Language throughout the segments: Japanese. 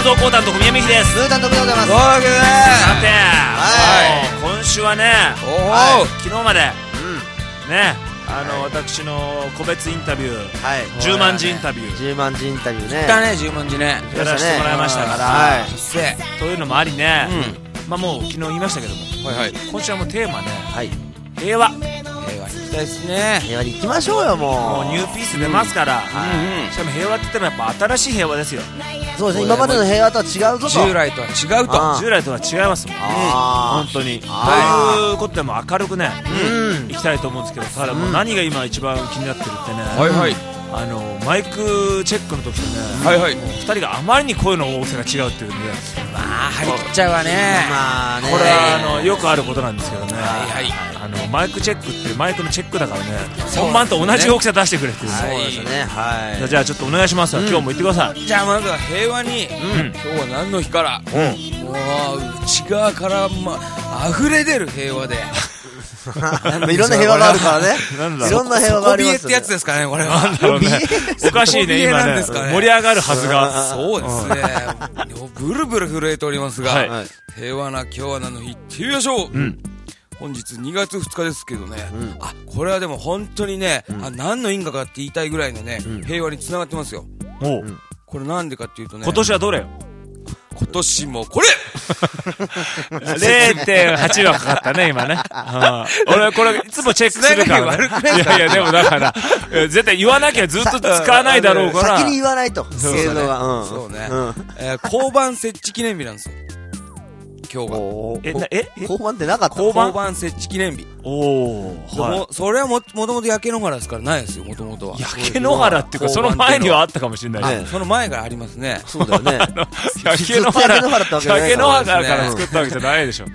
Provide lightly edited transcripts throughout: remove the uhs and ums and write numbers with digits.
造コータンと小宮美樹です。 ムータンとでございます。 さて、今週はね、昨日までね、私の個別インタビュー、10万字インタビュー、 10万字インタビューね、 来たね、10万字ね、 やらせてもらいましたから、というのもありね、まあもう昨日言いましたけども、今週はもうテーマね、平和。 平和に行きたいですね。 平和に行きましょうよ。もうニューピース出ますから、しかも平和って言ってもやっぱ新しい平和ですよ。 そうですね、今までの平和とは違うぞと、 従来とは違うと、 従来とは違いますもん、本当に。ということでも明るくね、行きたいと思うんですけど、ただもう何が今一番気になってるってね、マイクチェックの時とね、2人があまりに声の大きさが違うっていうんで、 まあ張り切っちゃうわね。 これはよくあることなんですけどね、マイクチェックってマイクのチェックだからね、本番と同じ大きさ出してくれっていう。 そうですね。 じゃあちょっとお願いしますわ。今日も言ってください。 じゃあまずは平和に、今日は何の日から、内側から溢れ出る平和でいろんな平和があるからね。いろんな平和がありますよね。 底冷えってやつですかね、これは。 おかしいね、今ね。盛り上がるはずが。 そうですね。ブルブル震えておりますが、平和な今日は何の日、行ってみましょう。本日2月2日ですけどね、これはでも本当にね、何の因果かって言いたいぐらいのね、平和に繋がってますよ。これなんでかっていうとね、 今年はどれよ。 今年もこれ 0.8 はかかったね、今ね。俺、これ、いつもチェックするからね。いや、でもだから、絶対言わなきゃずっと使わないだろうから。 先に言わないと。 そうね。交番設置記念日なんですよ。今日が。 交番ってなかった？ 交番設置記念日。それはもともと焼け野原ですからないですよ、もともとは。 焼け野原っていうか、その前にはあったかもしれないね。 その前からありますね。 そうだよね。 焼け野原から作ったわけじゃないでしょ。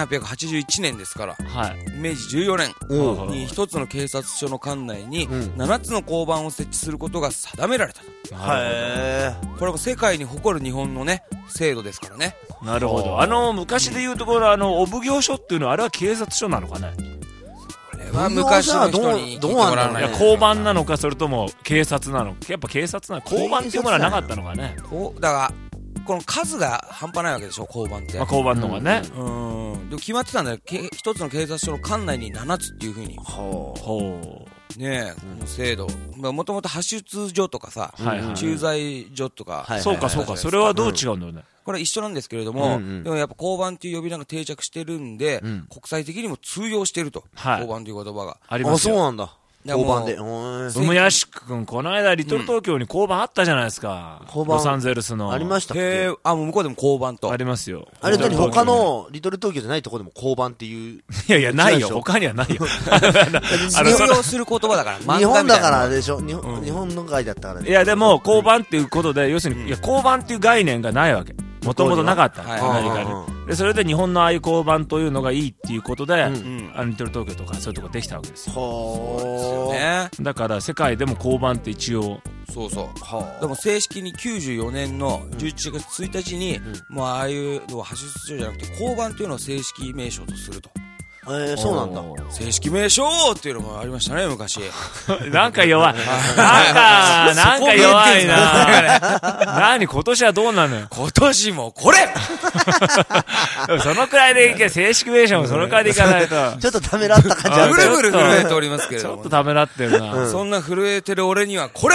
1881年ですから、明治14年に一つの警察署の管内に7つの交番を設置することが定められたと。これは世界に誇る日本のね、制度ですからね。 なるほど。昔で言うところ、お奉行所っていうのは、あれは警察署なのかね。 これは昔の人に聞いてもらわない。 交番なのか、それとも警察なのか。やっぱ警察なの。交番っていうものはなかったのかね。 だから、この数が半端ないわけでしょ、交番って。 交番のがね。 でも決まってたんだよ。一つの警察署の管内に7つっていう風に。ねえ、この制度。もともと派出所とかさ、駐在所とか。 そうか。それはどう違うんだろうね。 これ一緒なんですけれども、でもやっぱ交番っていう呼び名が定着してるんで、国際的にも通用してると。交番という言葉が。 ありますよ。 そうなんだ。交番で。 梅屋敷くん、この間リトル東京に交番あったじゃないですか。ロサンゼルスの。 ありましたっけ？ もう向こうでも交番と。 ありますよ。 あれ何他のリトル東京じゃないとこでも交番っていう。 いや、ないよ。他にはないよ。 通用する言葉だから。 日本だからでしょ。日本の外だったから。 いや、でも、交番っていうことで、要するに、交番っていう概念がないわけ。もともとなかった。アメリカで。それで日本のああいう交番というのがいいっていうことで、リトル東京とかそういうとこできたわけですよ。だから世界でも交番って一応。 でも正式に94年の11月1日に、もうああいうのは派出所じゃなくて、交番っていうのを正式名称とすると。 そうなんだ。 正式名称っていうのもありましたね、昔。 なんか弱い。なんか弱いな。何、今年はどうなのよ。 今年もこれそのくらいでいけ、正式名称もそのくらいでいかないと。 ちょっとためらった感じある。 ブルブル震えておりますけれども。 ちょっとためらってるな。 そんな震えてる俺にはこれ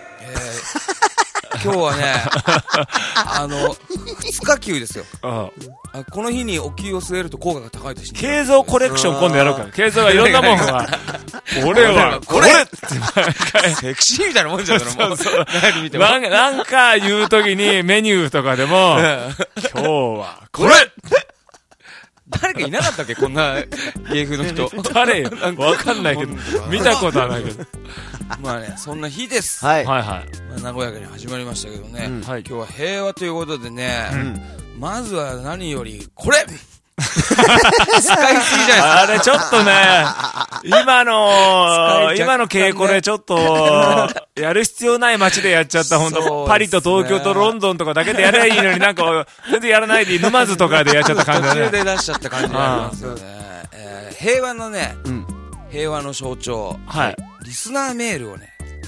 今日はね、2日給ですよ。この日にお給を据えると効果が高いとして。 慶三コレクション今度やろうか。慶三がいろんなもんが。俺は、これセクシーみたいなもんじゃん、もう。 なんか言うときにメニューとかでも、今日は、これ誰かいなかったっけ、こんな芸風の人。 誰よ、わかんないけど、見たことはないけど。 まあね、そんな日です。 はい。 和やかに始まりましたけどね。今日は平和ということでね、まずは何より、これ使いすぎじゃないですか。 あれちょっとね、今の稽古でちょっと、やる必要ない街でやっちゃった、ほんと。パリと東京とロンドンとかだけでやればいいのになんか、全然やらないで沼津とかでやっちゃった感じだね。 途中で出しちゃった感じがありますよね。平和のね、平和の象徴、リスナーメールをね、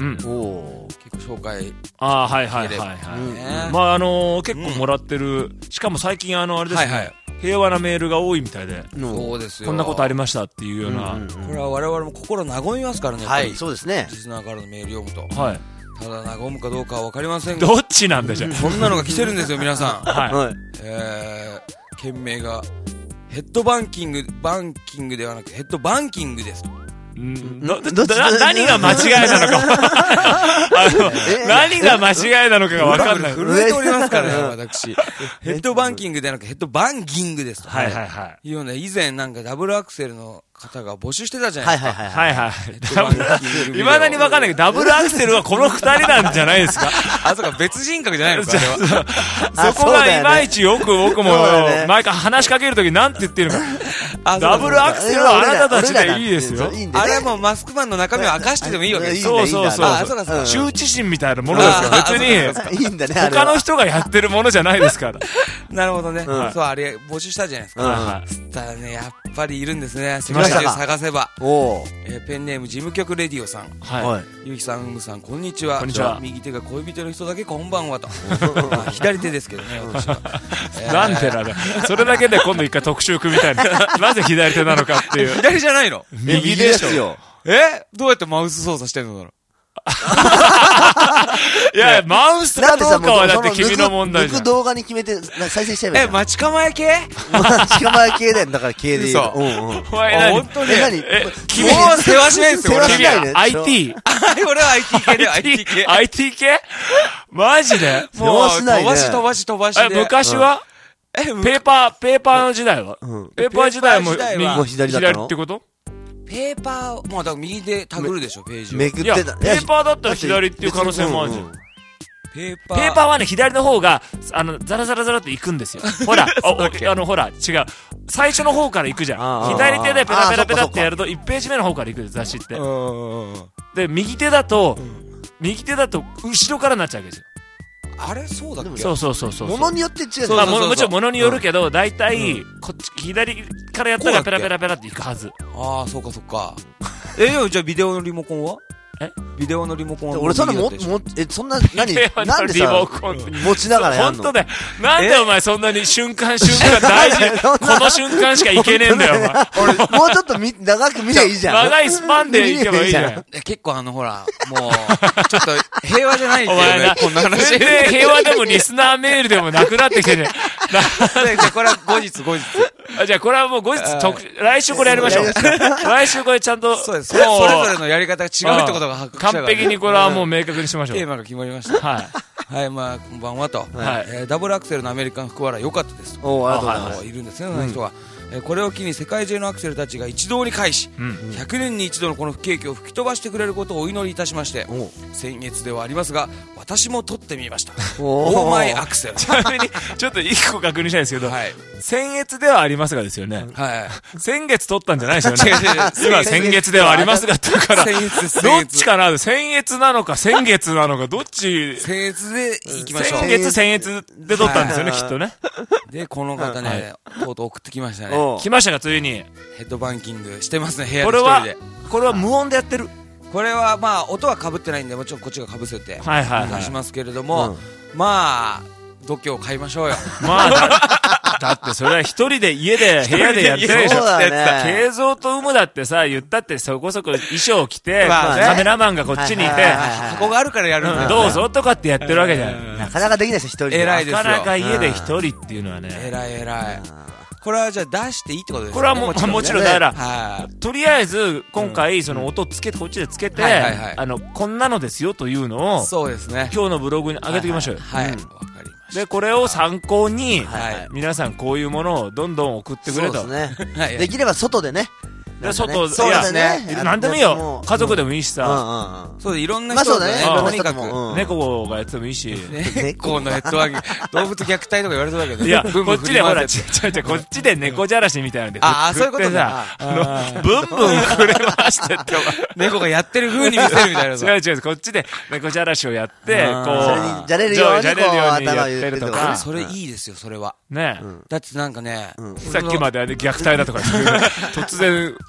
結構紹介。 ああ、はいはいはいはい。まあ結構もらってる。しかも最近あれですね。平和なメールが多いみたいで。 そうですよ。 こんなことありましたっていうような。 これは我々も心和みますからね。 はい、そうですね。 リスナーからのメール読むと。 はい。 ただ和むかどうかは分かりませんが。 どっちなんでしょう。 こんなのが来てるんですよ、皆さん。 はい。 件名が、ヘッドバンキングではなくヘッドバンキングです。 何が間違いなのか何が間違いなのかが分かんない。 震えておりますからね、私。ヘッドバンキングではなくヘッドバンギングですと。 はいはいはい。 いうような、以前なんかダブルアクセルの方が募集してたじゃないですか。 はいはい。いまだに分かんないけど、ダブルアクセルはこの二人なんじゃないですか。 あ、そうか、別人格じゃないのか、 そこがいまいち僕も、毎回話しかけるときなんて言ってるのか。ダブルアクセルはあなたたちでいいですよ。 あれはもうマスクマンの中身を明かしてでもいいわけです。 そうそうそう。羞恥心みたいなものですから、別に、他の人がやってるものじゃないですから。 なるほどね。そう、あれ、募集したじゃないですか。そしたらね、やっぱりいるんですね。探せば。ペンネーム事務局レディオさん。ゆうきさん、うむさん、こんにちは。 こんにちは。 右手が恋人の人だけこんばんはと。左手ですけどね、私は。 なんでだね。それだけで今度一回特集組みたいな。なぜ左手なのかっていう。 左じゃないの？ 右ですよ。 どうやってマウス操作してんのだろう。 いや、マウスかどうかはだって君の問題じゃん。 抜く動画に決めて再生しちゃえばいい。 待ち構え系？ 待ち構え系だよ。だから系で言うと。 お前本当に。 君は世話しないんですよ。 君は IT。 俺は IT 系だよ、IT 系。 IT 系？マジで？ もう飛ばしで。 昔は？ペーパーの時代は？ペーパー時代も左ってこと？ ペーパー、まあだから右でタグるでしょ、ページを。 めくってた。 ペーパーだったら左っていう可能性もあるじゃん。 ペーパーはね、左の方が、ザラザラっていくんですよ。ほら、ほら、違う。最初の方からいくじゃん。左手でペラペラってやると、1ページ目の方からいく雑誌って。で、右手だと、後ろからなっちゃうわけですよ。 あれそうだっけ？ そう。 物によって違う。 もちろん物によるけど、大体、こっち、左からやったらペラペラっていくはず。 ああ、そうか。じゃあビデオのリモコンは？ビデオのリモコンは？ 俺そんな、そんな、なんでさ、持ちながらやんの？ 本当だよ。なんでお前そんなに瞬間大事。この瞬間しかいけねえんだよ、お前。 俺、もうちょっと長く見りゃいいじゃん。 長いスパンでいけばいいじゃん。 結構ほら、もう、ちょっと平和じゃないけどね、こんな話。 全然平和でもリスナーメールでもなくなってきてね。 これは後日。 じゃあこれはもう後日、来週これやりましょう。来週これちゃんと。 そうです。それぞれのやり方が違うってことが発覚したから。 完璧にこれはもう明確にしましょう。 テーマが決まりました。はい、まあ、こんばんはと。ダブルアクセルのアメリカン福笑い良かったです。いるんですね、その人は。これを機に世界中のアクセルたちが一堂に会し、100年に一度のこの不景気を吹き飛ばしてくれることをお祈りいたしまして、先月ではありますが、私も撮ってみました。オーマイアクセル。 ちなみに、ちょっと一個確認したいんですけど、先月ではありますがですよね。先月撮ったんじゃないですよね。今、先月ではありますがって言うから、どっちかな？先月なのか先月なのか、どっち？ 先月で行きましょう。 先月で撮ったんですよね、きっとね。 で、この方ね、とうとう送ってきましたね。 来ましたか、ついに。 ヘッドバンキングしてますね、部屋で一人で。 これは無音でやってる。 これはまあ音は被ってないんで、もちろんこっちが被せて出しますけれども、まあ度胸を買いましょうよ。 まあだってそれは一人で家で部屋でやってるでしょ。慶三と有無だってさ、言ったってそこそこ衣装着て、カメラマンがこっちにいて、 箱があるからやるんだよ。 どうぞとかってやってるわけじゃん。 なかなかできないですよ、一人で。 偉いですよ。 なかなか家で一人っていうのはね。 偉い。これはじゃあ出していいってことですね。 これはもちろんだから、とりあえず今回その音つけて、こっちでつけて、こんなのですよというのを、 そうですね。 今日のブログに上げておきましょうよ。 はい。わかりました。 で、これを参考に、皆さんこういうものをどんどん送ってくれと。 そうですね。できれば外でね。 外、 そうですね。 なんでもいいよ。家族でもいいしさ。 そう、いろんな人がね、とにかく。 猫がやってもいいし。 猫のヘッドワーキ動物虐待とか言われそうだけど。 いや、こっちでほら、こっちで猫じゃらしみたいなんで。 ああ、そういうことだ。 ブンブン触れましてって。 猫がやってる風に見せるみたいな。 違う、こっちで猫じゃらしをやって、こう。じゃれるようにやってるとか。 それいいですよ、それは。 ね。 だってなんかね、 さっきまで虐待だとか突然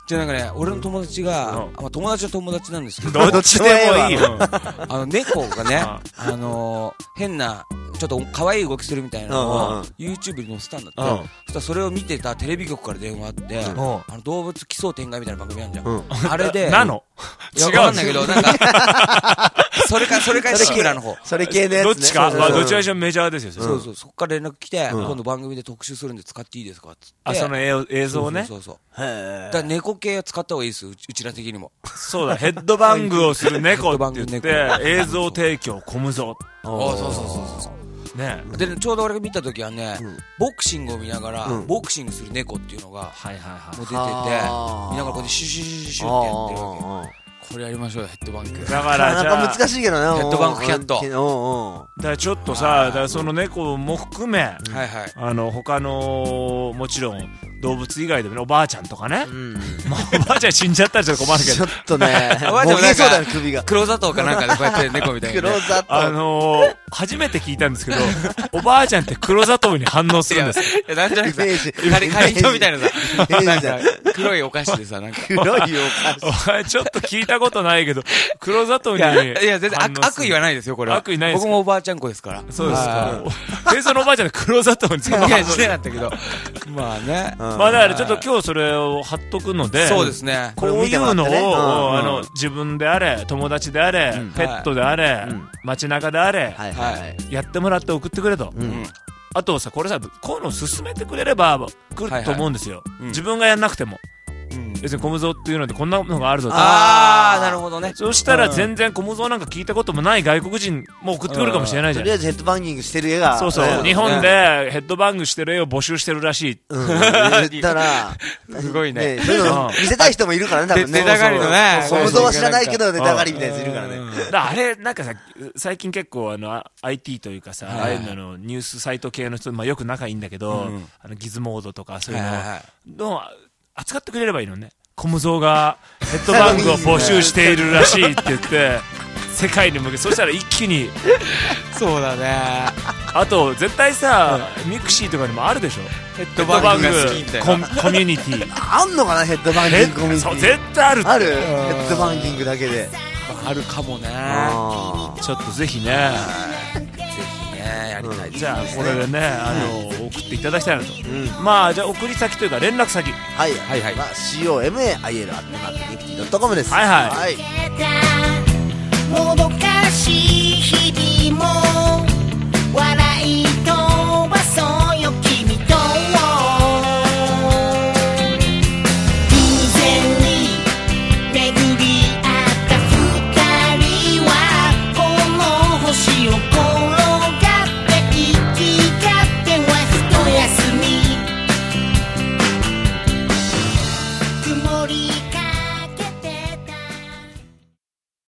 じゃなんかね、俺の友達が、友達は友達なんですけど、どっちでもいいよ。 猫がね、変な、ちょっと可愛い動きするみたいなのを YouTube に載せたんだって。そしたらそれを見てたテレビ局から電話あって、動物奇想天外みたいな番組あるじゃん。あれで。 なの？ 違うんだけど、なんか、それかシングラの方。 それ系のやつね。 どっちかどちらにしろメジャーですよ。 そうそう、そこから連絡来て、今度番組で特集するんで使っていいですかつって。 あ、その映像ね。 そうそう。だから猫系は使った方がいいです、うちら的にも。 そうだ、ヘッドバングをする猫って言って、映像提供込むぞ。 そうそう。ね、でちょうど俺が見た時はね、ボクシングを見ながら、ボクシングする猫っていうのがもう出てて、見ながらこうやってシュシュシュシュってやってるわけ。これやりましょうよ、ヘッドバンク。 だからなかなか難しいけどね、 ヘッドバンクキャット。 だからちょっとさ、だからその猫も含め、他のもちろん動物以外でもね、おばあちゃんとかね、まあおばあちゃん死んじゃったらちょっと困るけど、 ちょっとね、おばあちゃんもなんか首が黒砂糖かなんかでこうやって猫みたいな。黒砂糖。 初めて聞いたんですけど、おばあちゃんって黒砂糖に反応するんです。 いや、なんじゃなくて、カリントみたいなさ、なんか黒いお菓子でさ、なんか。 黒いお菓子。 お前ちょっと聞いたことないけど、黒砂糖に。 いや、全然悪意はないですよ、これは。 悪意ないです。 僕もおばあちゃん子ですから。 そうですか。で、そのおばあちゃんで黒砂糖にいや、してなかったけど。まあね。 まあだからちょっと今日それを貼っとくので、 そうですね。 こういうのを、自分であれ、友達であれ、ペットであれ、街中であれ、やってもらって送ってくれと。あとさ、これさ、こういうのを進めてくれれば来ると思うんですよ。自分がやんなくても。別にコムゾっていうのでこんなのがあるぞと。 ああ、なるほどね。 そしたら全然コムゾなんか聞いたこともない外国人も送ってくるかもしれないじゃん。 とりあえずヘッドバンギングしてる絵が。 そうそう。日本でヘッドバングしてる絵を募集してるらしい。 言ったら、 すごいね。 そういうの見せたい人もいるからね、多分ね。 出たがりのね。 コムゾは知らないけど出たがりみたいなやついるからね。 あれ、なんかさ、最近結構IT というかさ、ああいうのニュースサイト系の人、まあよく仲いいんだけど、ギズモードとかそういうのを扱ってくれればいいのね。コムゾーがヘッドバングを募集しているらしいって言って世界に向け、そしたら一気にそうだね。 あと絶対さ、ミクシーとかにもあるでしょ、ヘッドバングコミュニティあんのかな、ヘッドバンギングコミュニティ。 そう、絶対ある。 ある、ヘッドバンギングだけであるかもね。 ちょっとぜひね、 やりたい。 じゃあこれでね、送っていただきたいなと。まあじゃあ送り先というか連絡先、 はいはいはい、COMAIL@nifty.com です。 はいはい。 もどかしい日々も笑